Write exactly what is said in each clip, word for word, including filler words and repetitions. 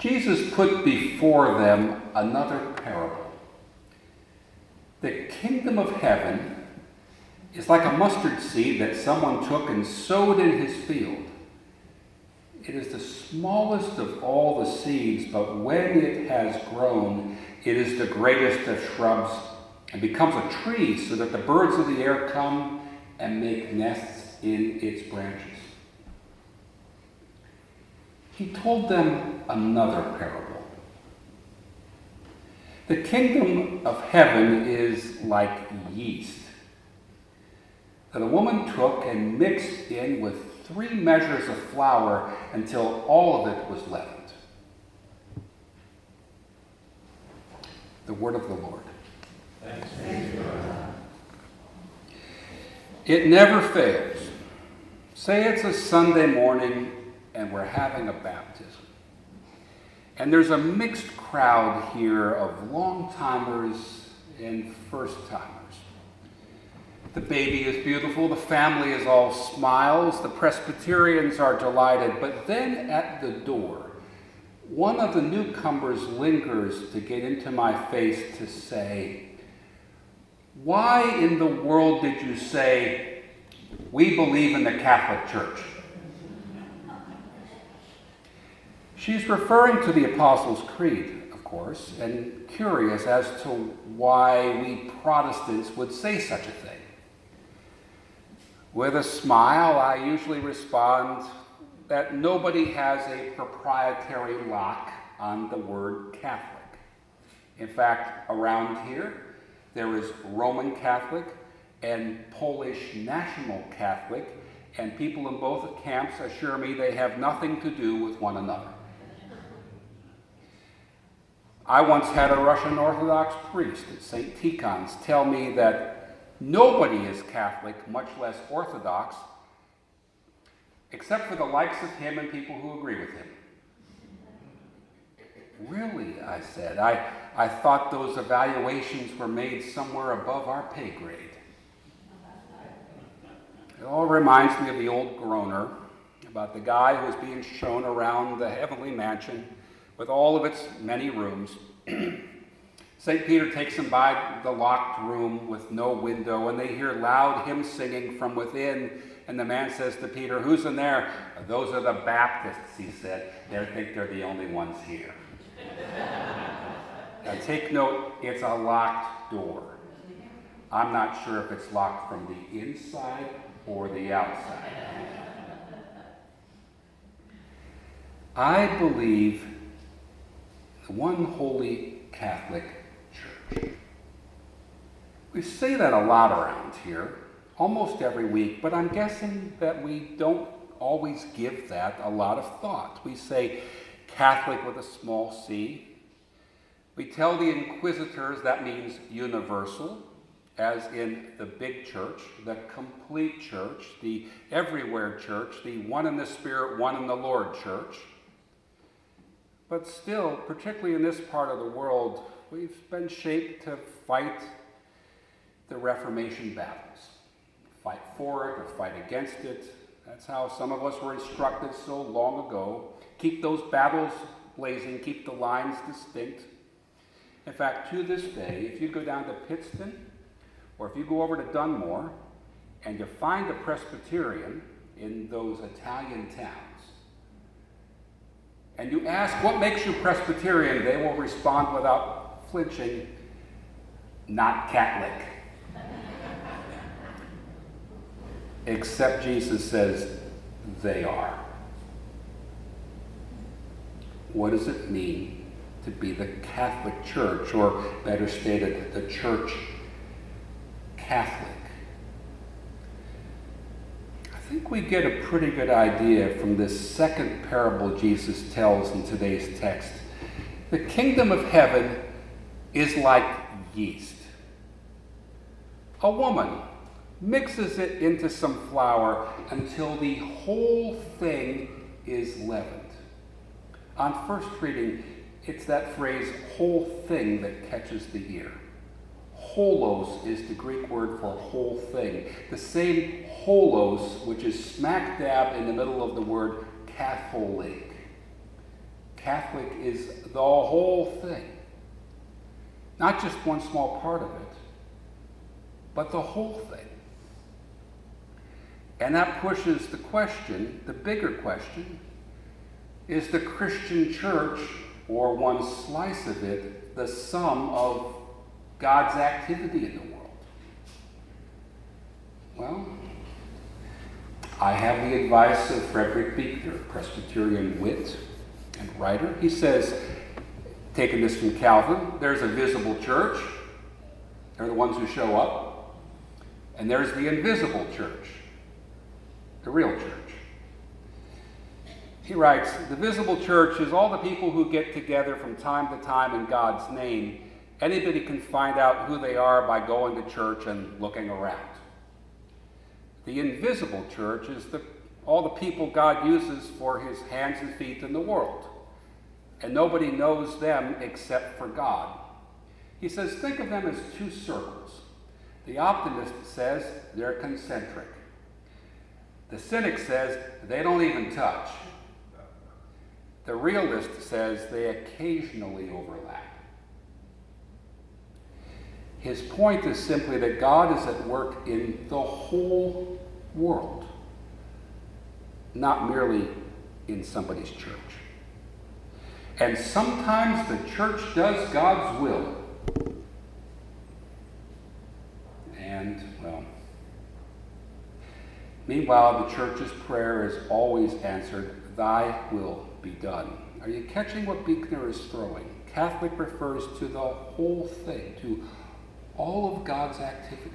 Jesus put before them another parable. The kingdom of heaven is like a mustard seed that someone took and sowed in his field. It is the smallest of all the seeds, but when it has grown, it is the greatest of shrubs and becomes a tree so that the birds of the air come and make nests in its branches. He told them another parable. The kingdom of heaven is like yeast that a woman took and mixed in with three measures of flour until all of it was leavened. The word of the Lord. Thanks be to God. It never fails. Say it's a Sunday morning and we're having a baptism. And there's a mixed crowd here of long-timers and first-timers. The baby is beautiful, the family is all smiles, the Presbyterians are delighted, but then at the door, one of the newcomers lingers to get into my face to say, "Why in the world did you say, 'We believe in the Catholic Church'?" She's referring to the Apostles' Creed, of course, and curious as to why we Protestants would say such a thing. With a smile, I usually respond that nobody has a proprietary lock on the word Catholic. In fact, around here, there is Roman Catholic and Polish National Catholic, and people in both camps assure me they have nothing to do with one another. I once had a Russian Orthodox priest at Saint Tikhon's tell me that nobody is Catholic, much less Orthodox, except for the likes of him and people who agree with him. Really, I said, I, I thought those evaluations were made somewhere above our pay grade. It all reminds me of the old groaner about the guy who was being shown around the heavenly mansion with all of its many rooms. Saint Peter takes him by the locked room with no window, and they hear loud hymn singing from within, and the man says to Peter, "Who's in there?" "Those are the Baptists," he said. "They think they're the only ones here." Now take note, it's a locked door. I'm not sure if it's locked from the inside or the outside. I believe the one holy Catholic Church. We say that a lot around here, almost every week, but I'm guessing that we don't always give that a lot of thought. We say Catholic with a small c. We tell the inquisitors that means universal, as in the big church, the complete church, the everywhere church, the one in the Spirit, one in the Lord church. But still, particularly in this part of the world, we've been shaped to fight the Reformation battles. Fight for it or fight against it. That's how some of us were instructed so long ago. Keep those battles blazing, keep the lines distinct. In fact, to this day, if you go down to Pittston, or if you go over to Dunmore, and you find a Presbyterian in those Italian towns, and you ask, "What makes you Presbyterian?" they will respond without flinching, "Not Catholic." Except Jesus says they are. What does it mean to be the Catholic Church, or better stated, the Church Catholic? I think we get a pretty good idea from this second parable Jesus tells in today's text. The kingdom of heaven is like yeast. A woman mixes it into some flour until the whole thing is leavened. On first reading, it's that phrase, "whole thing," that catches the ear. Holos is the Greek word for whole thing. The same holos, which is smack dab in the middle of the word Catholic. Catholic is the whole thing. Not just one small part of it, but the whole thing. And that pushes the question, the bigger question, is the Christian church, or one slice of it, the sum of God's activity in the world? Well, I have the advice of Frederick Buechner, Presbyterian wit and writer. He says, taking this from Calvin, there's a visible church. They're the ones who show up. And there's the invisible church, the real church. He writes, the visible church is all the people who get together from time to time in God's name. Anybody can find out who they are by going to church and looking around. The invisible church is the, all the people God uses for his hands and feet in the world. And nobody knows them except for God. He says, think of them as two circles. The optimist says they're concentric. The cynic says they don't even touch. The realist says they occasionally overlap. His point is simply that God is at work in the whole world, not merely in somebody's church. And sometimes the church does God's will. And, well, meanwhile, the church's prayer is always answered, thy will be done. Are you catching what Buechner is throwing? Catholic refers to the whole thing, to all of God's activity.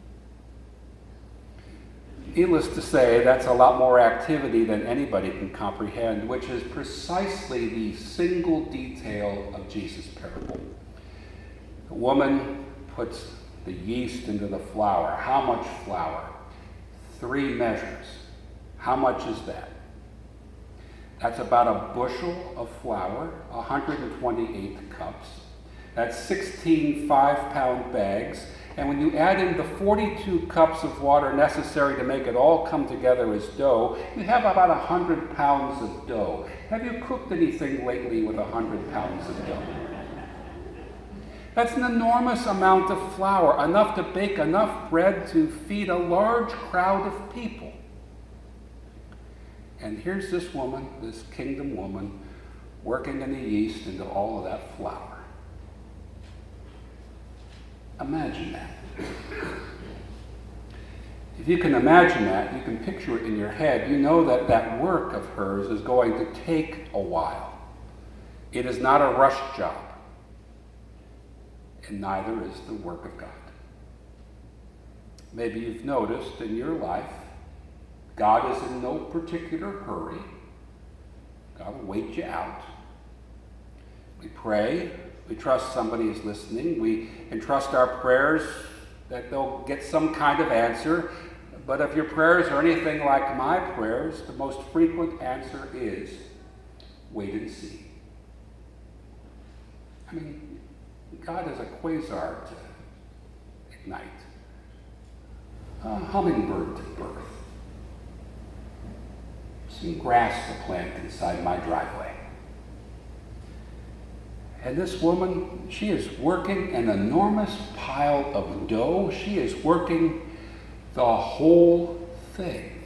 Needless to say, that's a lot more activity than anybody can comprehend, which is precisely the single detail of Jesus' parable. The woman puts the yeast into the flour. How much flour? Three measures. How much is that? That's about a bushel of flour, one hundred twenty-eight cups. That's sixteen five-pound bags. And when you add in the forty-two cups of water necessary to make it all come together as dough, you have about one hundred pounds of dough. Have you cooked anything lately with one hundred pounds of dough? That's an enormous amount of flour, enough to bake enough bread to feed a large crowd of people. And here's this woman, this kingdom woman, working in the yeast into all of that flour. Imagine that. If you can imagine that, you can picture it in your head, you know that that work of hers is going to take a while. It is not a rush job, and neither is the work of God. Maybe you've noticed in your life, God is in no particular hurry. God will wait you out. We pray. We trust somebody is listening. We entrust our prayers that they'll get some kind of answer. But if your prayers are anything like my prayers, the most frequent answer is wait and see. I mean, God is a quasar to ignite, a hummingbird to birth, some grass to plant inside my driveway. And this woman, she is working an enormous pile of dough. She is working the whole thing.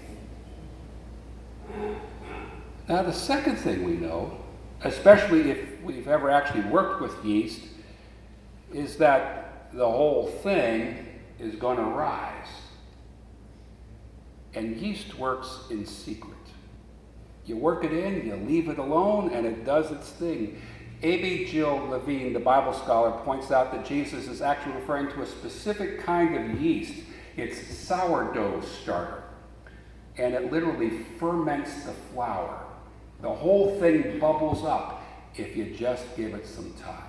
Now, the second thing we know, especially if we've ever actually worked with yeast, is that the whole thing is going to rise. And yeast works in secret. You work it in, you leave it alone, and it does its thing. A B Jill Levine, the Bible scholar, points out that Jesus is actually referring to a specific kind of yeast. It's sourdough starter. And it literally ferments the flour. The whole thing bubbles up if you just give it some time.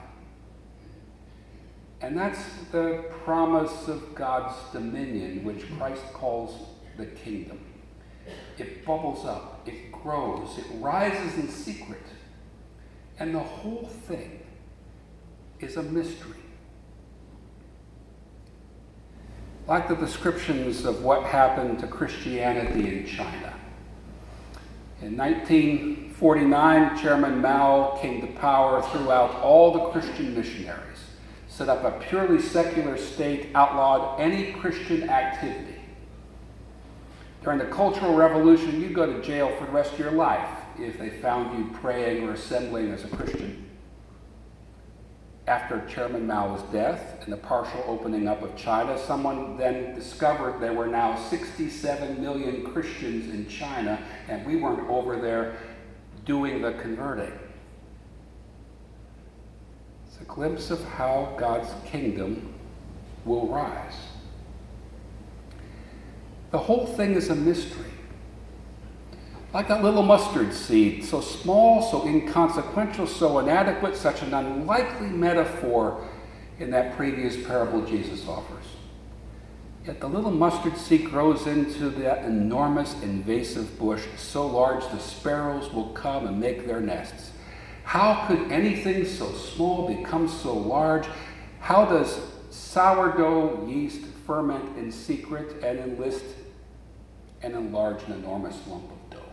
And that's the promise of God's dominion, which Christ calls the kingdom. It bubbles up, it grows, it rises in secret. And the whole thing is a mystery. Like the descriptions of what happened to Christianity in China. In nineteen forty-nine, Chairman Mao came to power, threw out all the Christian missionaries, set up a purely secular state, outlawed any Christian activity. During the Cultural Revolution, you go to jail for the rest of your life if they found you praying or assembling as a Christian. After Chairman Mao's death and the partial opening up of China, someone then discovered there were now sixty-seven million Christians in China, and we weren't over there doing the converting. It's a glimpse of how God's kingdom will rise. The whole thing is a mystery. Like that little mustard seed, so small, so inconsequential, so inadequate, such an unlikely metaphor in that previous parable Jesus offers. Yet the little mustard seed grows into that enormous invasive bush, so large the sparrows will come and make their nests. How could anything so small become so large? How does sourdough yeast ferment in secret and enlist and enlarge an enormous lump of dough?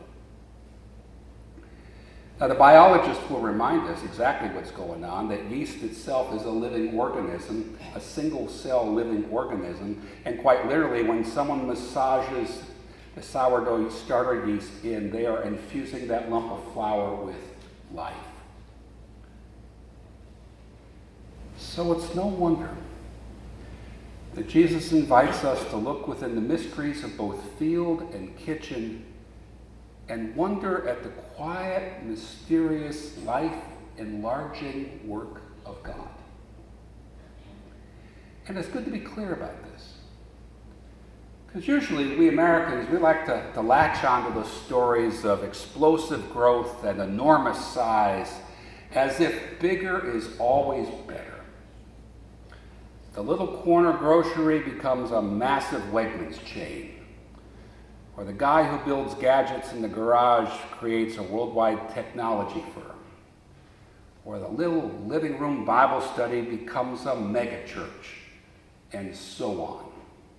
Now, the biologist will remind us exactly what's going on, that yeast itself is a living organism, a single-cell living organism, and quite literally, when someone massages the sourdough starter yeast in, they are infusing that lump of flour with life. So it's no wonder that Jesus invites us to look within the mysteries of both field and kitchen and wonder at the quiet, mysterious, life-enlarging work of God. And it's good to be clear about this. Because usually we Americans, we like to, to latch onto the stories of explosive growth and enormous size as if bigger is always better. The little corner grocery becomes a massive Wegmans chain. Or the guy who builds gadgets in the garage creates a worldwide technology firm. Or the little living room Bible study becomes a mega church, and so on.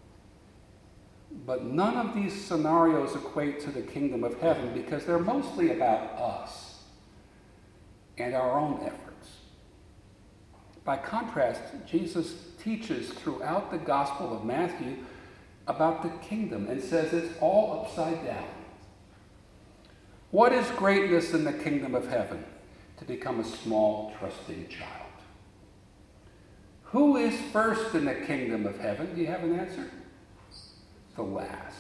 But none of these scenarios equate to the kingdom of heaven because they're mostly about us and our own efforts. By contrast, Jesus teaches throughout the Gospel of Matthew about the kingdom and says it's all upside down. What is greatness in the kingdom of heaven? To become a small, trusting child. Who is first in the kingdom of heaven? Do you have an answer? The last.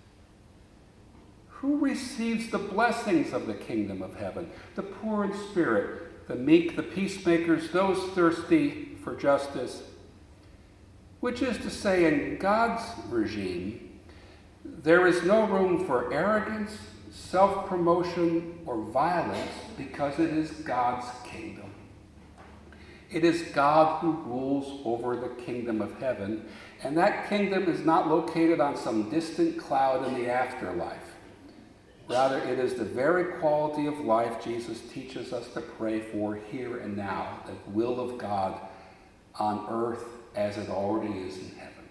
Who receives the blessings of the kingdom of heaven? The poor in spirit, the meek, the peacemakers, those thirsty for justice. Which is to say, in God's regime, there is no room for arrogance, self-promotion, or violence because it is God's kingdom. It is God who rules over the kingdom of heaven, and that kingdom is not located on some distant cloud in the afterlife. Rather, it is the very quality of life Jesus teaches us to pray for here and now, the will of God on earth as it already is in heaven.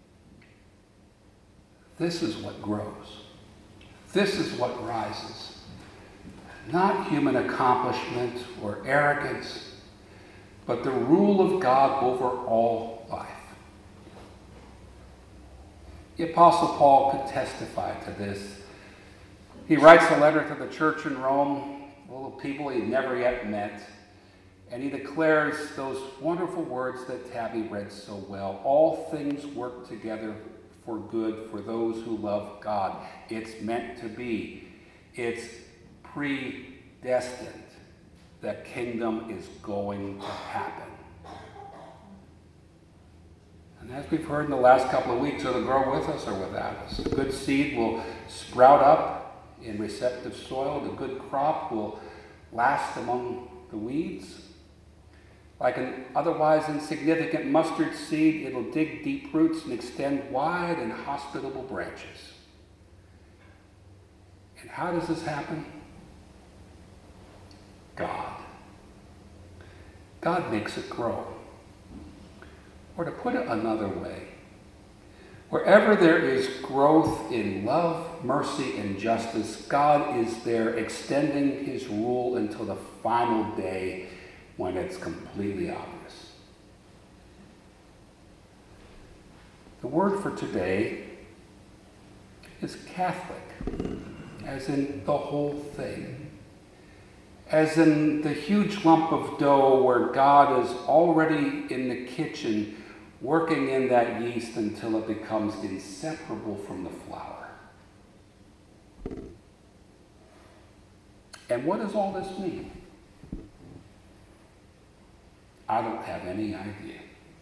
This is what grows. This is what rises. Not human accomplishment or arrogance, but the rule of God over all life. The Apostle Paul could testify to this. He writes a letter to the church in Rome, little people he'd never yet met, and he declares those wonderful words that Tabby read so well. All things work together for good for those who love God. It's meant to be. It's predestined. The kingdom is going to happen. And as we've heard in the last couple of weeks, it'll grow with us or without us. A good seed will sprout up in receptive soil. The good crop will last among the weeds. Like an otherwise insignificant mustard seed, it'll dig deep roots and extend wide and hospitable branches. And how does this happen? God. God makes it grow. Or to put it another way, wherever there is growth in love mercy and justice, God is there extending his rule until the final day when it's completely obvious. The word for today is Catholic, as in the whole thing. As in the huge lump of dough where God is already in the kitchen working in that yeast until it becomes inseparable from the flour. And what does all this mean? I don't have any idea.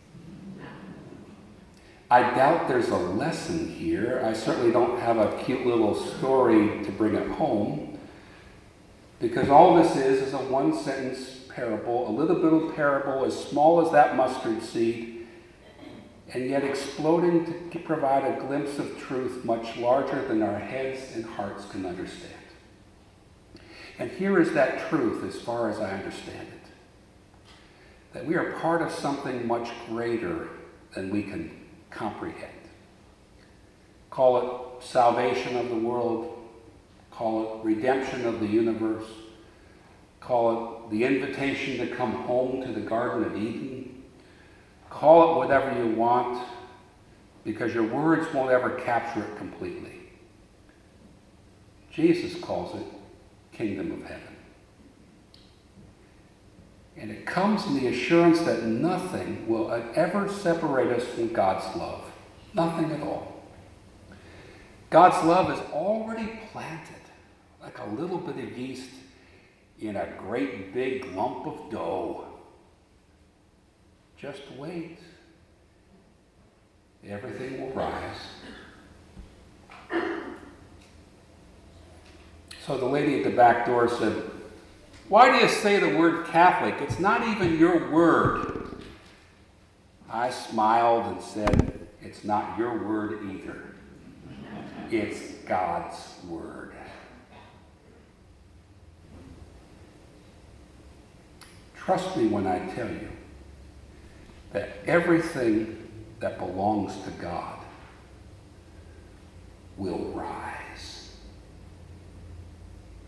I doubt there's a lesson here. I certainly don't have a cute little story to bring it home, because all this is is a one-sentence parable, a little bit of parable as small as that mustard seed, and yet exploding to provide a glimpse of truth much larger than our heads and hearts can understand. And here is that truth as far as I understand it, that we are part of something much greater than we can comprehend. Call it salvation of the world, call it redemption of the universe, call it the invitation to come home to the Garden of Eden, call it whatever you want, because your words won't ever capture it completely. Jesus calls it Kingdom of Heaven. And it comes in the assurance that nothing will ever separate us from God's love. Nothing at all. God's love is already planted, like a little bit of yeast in a great big lump of dough. Just wait. Everything will rise. So the lady at the back door said, "Why do you say the word Catholic? It's not even your word." I smiled and said, "It's not your word either. It's God's word." Trust me when I tell you that everything that belongs to God will rise.